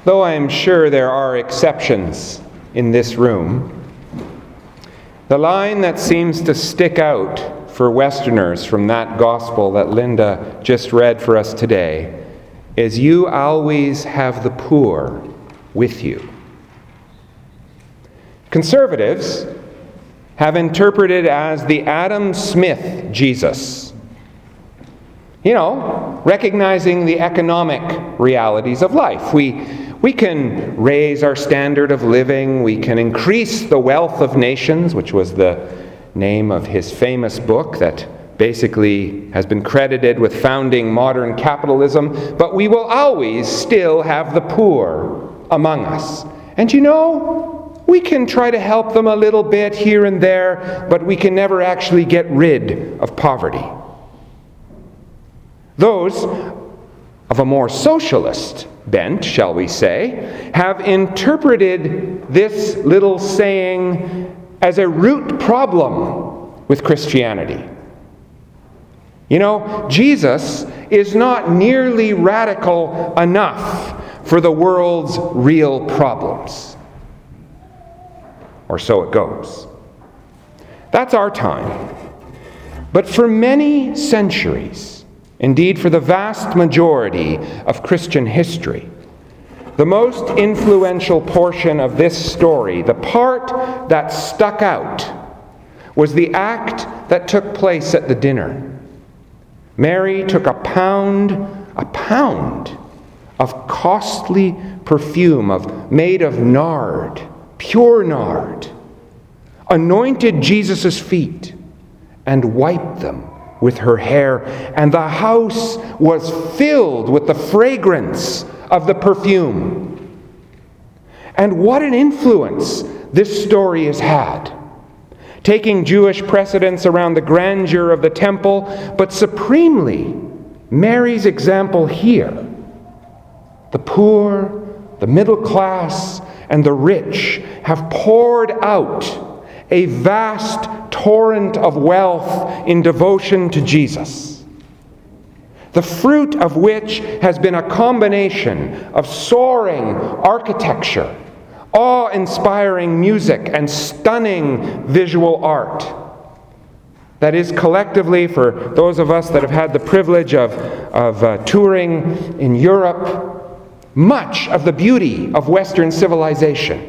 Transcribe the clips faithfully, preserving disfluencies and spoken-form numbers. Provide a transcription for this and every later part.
though I am sure there are exceptions in this room, the line that seems to stick out for Westerners from that gospel that Linda just read for us today is, "You always have the poor with you." Conservatives have interpreted as the Adam Smith Jesus. You know, recognizing the economic realities of life. We, we can raise our standard of living, we can increase the wealth of nations, which was the name of his famous book that basically has been credited with founding modern capitalism, but we will always still have the poor among us. And you know, we can try to help them a little bit here and there, but we can never actually get rid of poverty. Those of a more socialist bent, shall we say, have interpreted this little saying as a root problem with Christianity. You know, Jesus is not nearly radical enough for the world's real problems. Or so it goes. That's our time. But for many centuries, indeed, for the vast majority of Christian history, the most influential portion of this story, the part that stuck out, was the act that took place at the dinner. Mary took a pound, a pound of costly perfume of, made of nard, pure nard, anointed Jesus' feet, and wiped them with her hair, and the house was filled with the fragrance of the perfume. And what an influence this story has had, taking Jewish precedents around the grandeur of the temple, but supremely Mary's example here. The poor, the middle class, and the rich have poured out a vast torrent of wealth in devotion to Jesus, the fruit of which has been a combination of soaring architecture, awe-inspiring music, and stunning visual art. That is, collectively, for those of us that have had the privilege of, of uh, touring in Europe, much of the beauty of Western civilization.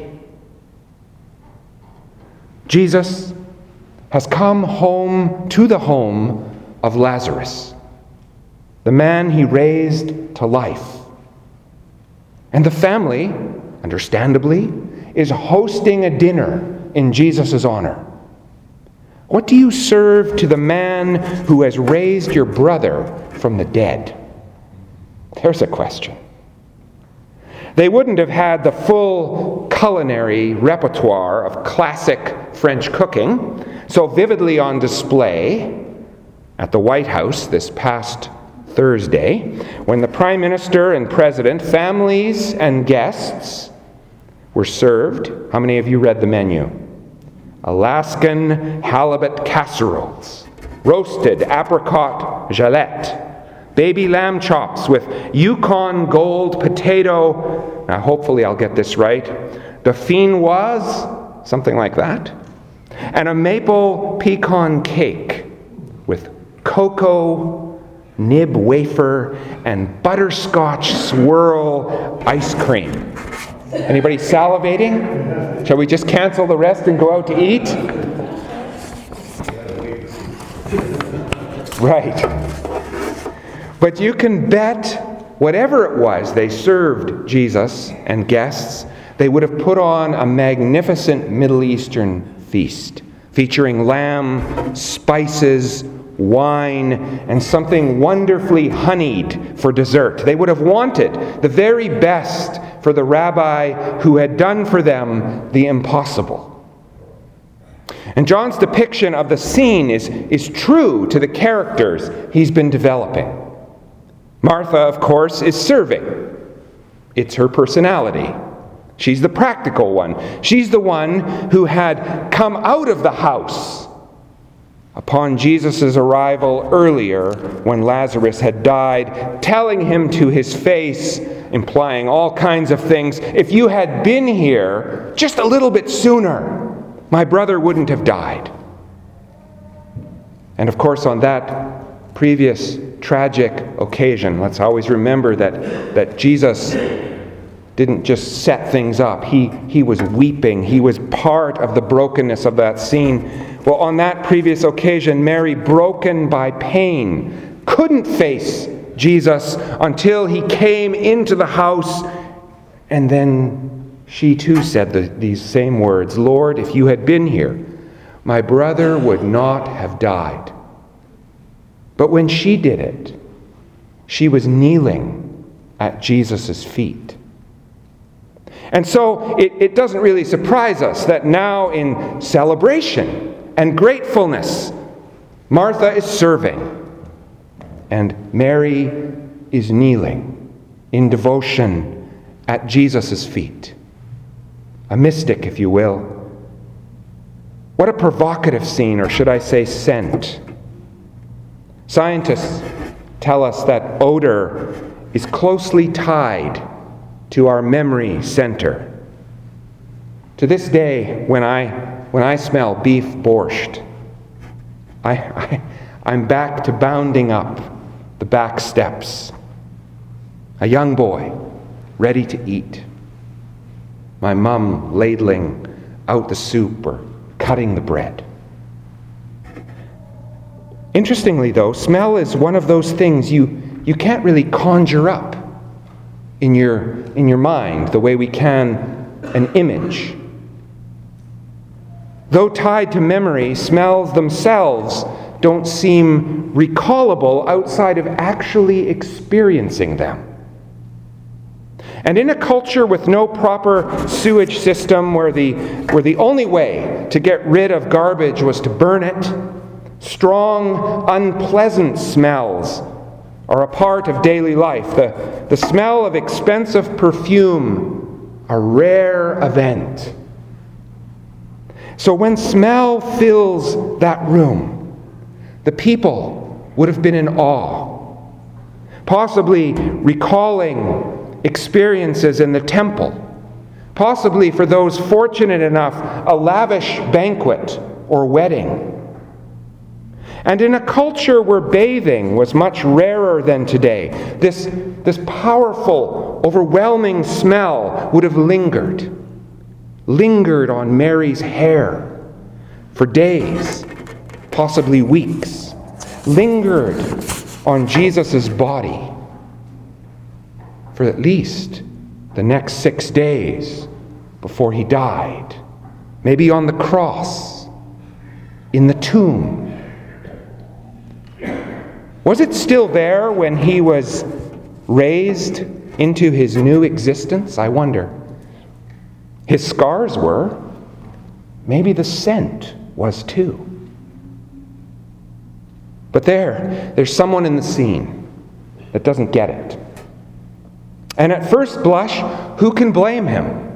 Jesus has come home to the home of Lazarus, the man he raised to life. And the family, understandably, is hosting a dinner in Jesus' honor. What do you serve to the man who has raised your brother from the dead? There's a question. They wouldn't have had the full culinary repertoire of classic French cooking so vividly on display at the White House this past Thursday, when the Prime Minister and President, families and guests were served. How many of you read the menu? Alaskan halibut casseroles, roasted apricot galette, baby lamb chops with Yukon Gold potato, now hopefully I'll get this right, dauphinoise, something like that, and a maple pecan cake with cocoa nib wafer and butterscotch swirl ice cream. Anybody salivating? Shall we just cancel the rest and go out to eat? Right. But you can bet whatever it was they served Jesus and guests, they would have put on a magnificent Middle Eastern feast featuring lamb, spices, wine, and something wonderfully honeyed for dessert. They would have wanted the very best for the rabbi who had done for them the impossible. And John's depiction of the scene is, is true to the characters he's been developing. Martha, of course, is serving. It's her personality. She's the practical one. She's the one who had come out of the house upon Jesus' arrival earlier when Lazarus had died, telling him to his face implying all kinds of things. If you had been here just a little bit sooner, my brother wouldn't have died. And of course, on that previous tragic occasion, let's always remember that, that Jesus didn't just set things up. He, he was weeping. He was part of the brokenness of that scene. Well, on that previous occasion, Mary, broken by pain, couldn't face Jesus until he came into the house, and then she too said the, these same words, "Lord, if you had been here, my brother would not have died." But when she did it, she was kneeling at Jesus' feet. And so it, it doesn't really surprise us that now in celebration and gratefulness, Martha is serving and Mary is kneeling in devotion at Jesus' feet. A mystic, if you will. What a provocative scene, or should I say scent. Scientists tell us that odor is closely tied to our memory center. To this day, when I when I smell beef borscht, I, I I'm back to bounding up the back steps. A young boy, ready to eat. My mum ladling out the soup or cutting the bread. Interestingly, though, smell is one of those things you, you can't really conjure up in your, in your mind the way we can an image. Though tied to memory, smells themselves don't seem recallable outside of actually experiencing them. And in a culture with no proper sewage system, where the, where the only way to get rid of garbage was to burn it, strong, unpleasant smells are a part of daily life. The, the smell of expensive perfume, a rare event. So when smell fills that room, the people would have been in awe, possibly recalling experiences in the temple, possibly for those fortunate enough, a lavish banquet or wedding. And in a culture where bathing was much rarer than today, this, this powerful, overwhelming smell would have lingered, lingered on Mary's hair for days, possibly weeks, lingered on Jesus' body for at least the next six days before he died, maybe on the cross, in the tomb. Was it still there when he was raised into his new existence? I wonder. His scars were. Maybe the scent was too. But there, there's someone in the scene that doesn't get it. And at first blush, who can blame him?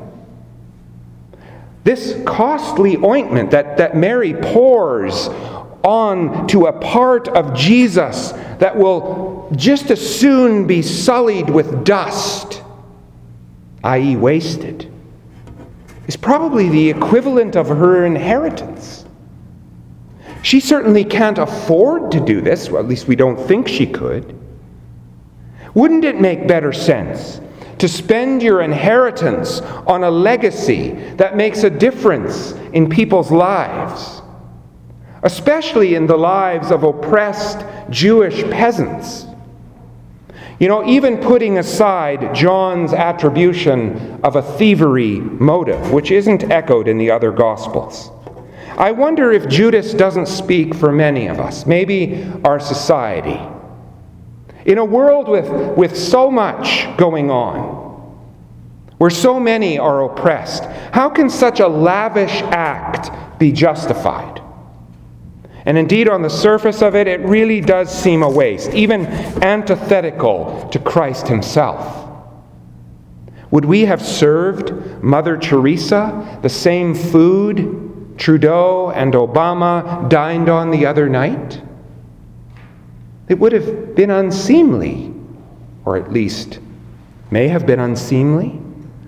This costly ointment that, that Mary pours on to a part of Jesus that will just as soon be sullied with dust, that is wasted, is probably the equivalent of her inheritance. She certainly can't afford to do this, well, at least we don't think she could. Wouldn't it make better sense to spend your inheritance on a legacy that makes a difference in people's lives, especially in the lives of oppressed Jewish peasants? You know, even putting aside John's attribution of a thievery motive, which isn't echoed in the other Gospels, I wonder if Judas doesn't speak for many of us, maybe our society. In a world with, with so much going on, where so many are oppressed, how can such a lavish act be justified? And indeed, on the surface of it, it really does seem a waste, even antithetical to Christ himself. Would we have served Mother Teresa the same food Trudeau and Obama dined on the other night? It would have been unseemly, or at least may have been unseemly.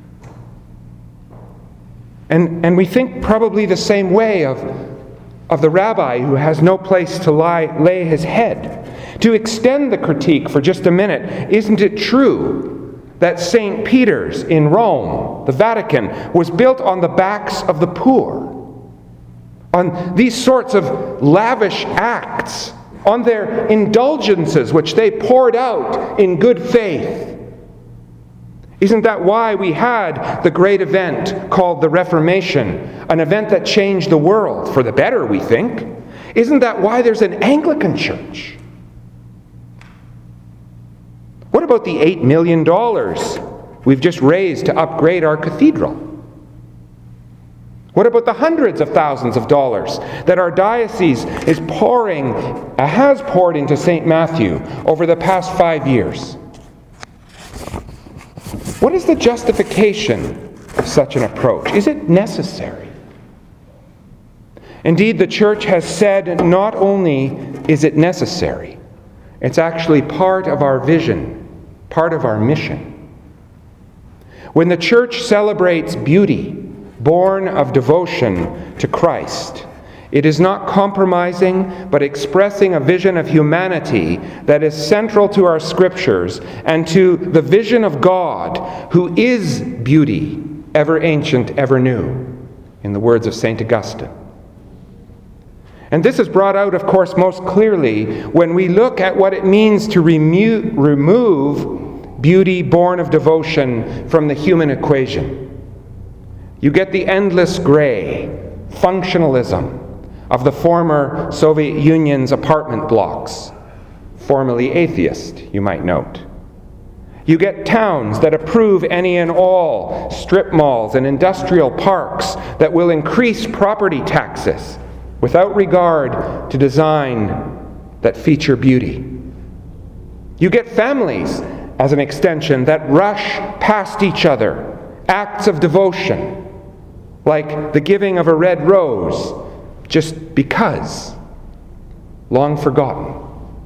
And, and we think probably the same way of, of the rabbi who has no place to lie, lay his head. To extend the critique for just a minute, isn't it true that Saint Peter's in Rome, the Vatican, was built on the backs of the poor? On these sorts of lavish acts, on their indulgences which they poured out in good faith. Isn't that why we had the great event called the Reformation, an event that changed the world, for the better, we think? Isn't that why there's an Anglican church? What about the eight million dollars we've just raised to upgrade our cathedral? What about the hundreds of thousands of dollars that our diocese is pouring, uh, has poured into Saint Matthew over the past five years? What is the justification of such an approach? Is it necessary? Indeed, the Church has said not only is it necessary, it's actually part of our vision, part of our mission. When the Church celebrates beauty, born of devotion to Christ, it is not compromising, but expressing a vision of humanity that is central to our Scriptures and to the vision of God, who is beauty, ever ancient, ever new, in the words of Saint Augustine. And this is brought out, of course, most clearly when we look at what it means to remo- remove beauty born of devotion from the human equation. You get the endless gray, functionalism of the former Soviet Union's apartment blocks, formerly atheist, you might note. You get towns that approve any and all strip malls and industrial parks that will increase property taxes without regard to design that feature beauty. You get families, as an extension, that rush past each other, acts of devotion, like the giving of a red rose, just because, long forgotten.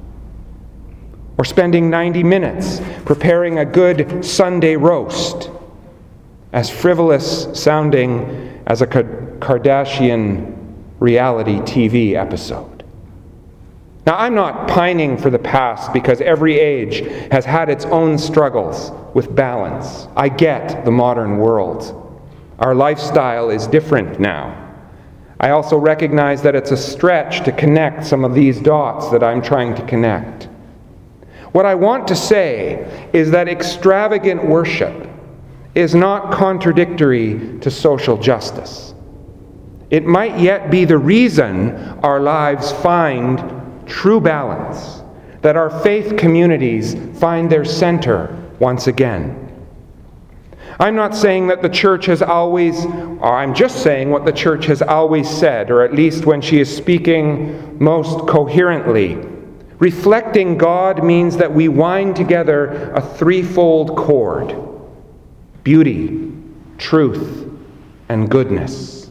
Or spending ninety minutes preparing a good Sunday roast, as frivolous sounding as a Kardashian reality T V episode. Now, I'm not pining for the past because every age has had its own struggles with balance. I get the modern world. Our lifestyle is different now. I also recognize that it's a stretch to connect some of these dots that I'm trying to connect. What I want to say is that extravagant worship is not contradictory to social justice. It might yet be the reason our lives find true balance, that our faith communities find their center once again. I'm not saying that the church has always, or I'm just saying what the church has always said, or at least when she is speaking most coherently. Reflecting God means that we wind together a threefold cord: beauty, truth, and goodness.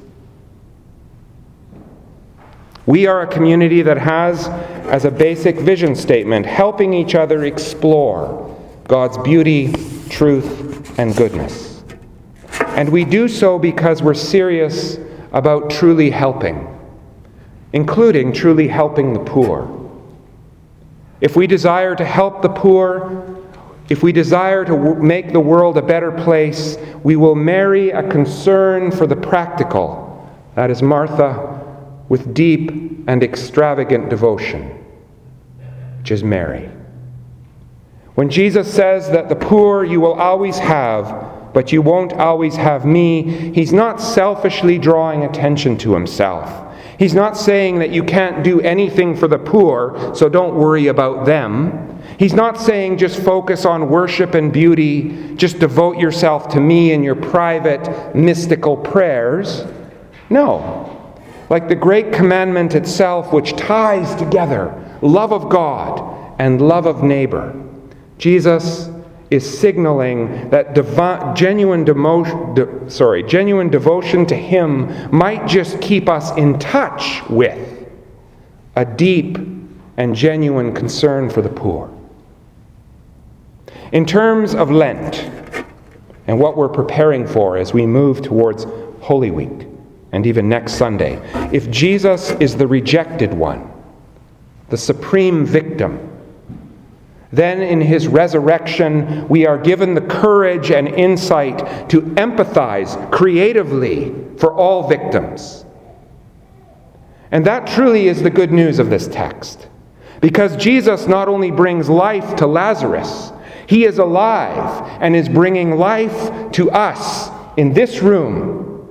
We are a community that has, as a basic vision statement, helping each other explore God's beauty, truth, and goodness. And we do so because we're serious about truly helping, including truly helping the poor. If we desire to help the poor, if we desire to w- make the world a better place, we will marry a concern for the practical, that is Martha, with deep and extravagant devotion, which is Mary. When Jesus says that the poor you will always have, but you won't always have me, he's not selfishly drawing attention to himself. He's not saying that you can't do anything for the poor, so don't worry about them. He's not saying just focus on worship and beauty, just devote yourself to me in your private, mystical prayers. No. Like the great commandment itself, which ties together love of God and love of neighbor, Jesus is signaling that devi- genuine, demo- de- sorry, genuine devotion to Him might just keep us in touch with a deep and genuine concern for the poor. In terms of Lent, and what we're preparing for as we move towards Holy Week and even next Sunday. If Jesus is the rejected one, the supreme victim, then in his resurrection we are given the courage and insight to empathize creatively for all victims. And that truly is the good news of this text. Because Jesus not only brings life to Lazarus, he is alive and is bringing life to us in this room.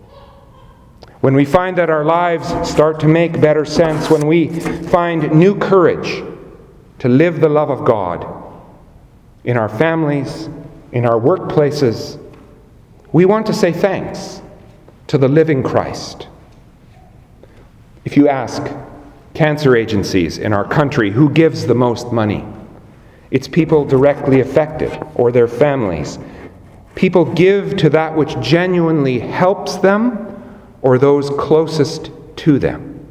When we find that our lives start to make better sense, when we find new courage to live the love of God in our families, in our workplaces, we want to say thanks to the living Christ. If you ask cancer agencies in our country who gives the most money, it's people directly affected or their families. People give to that which genuinely helps them or those closest to them.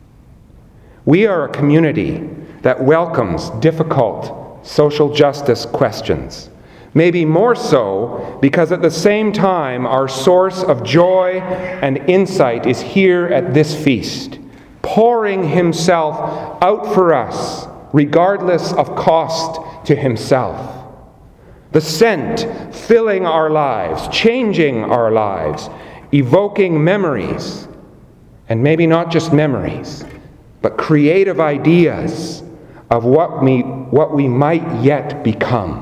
We are a community that welcomes difficult social justice questions. Maybe more so because at the same time our source of joy and insight is here at this feast, pouring himself out for us regardless of cost to himself. The scent filling our lives, changing our lives, evoking memories, and maybe not just memories, but creative ideas of what we, what we might yet become.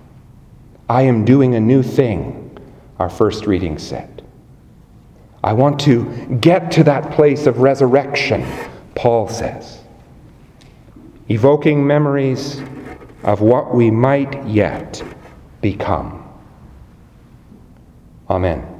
I am doing a new thing, our first reading said. I want to get to that place of resurrection, Paul says. Evoking memories of what we might yet become. Amen.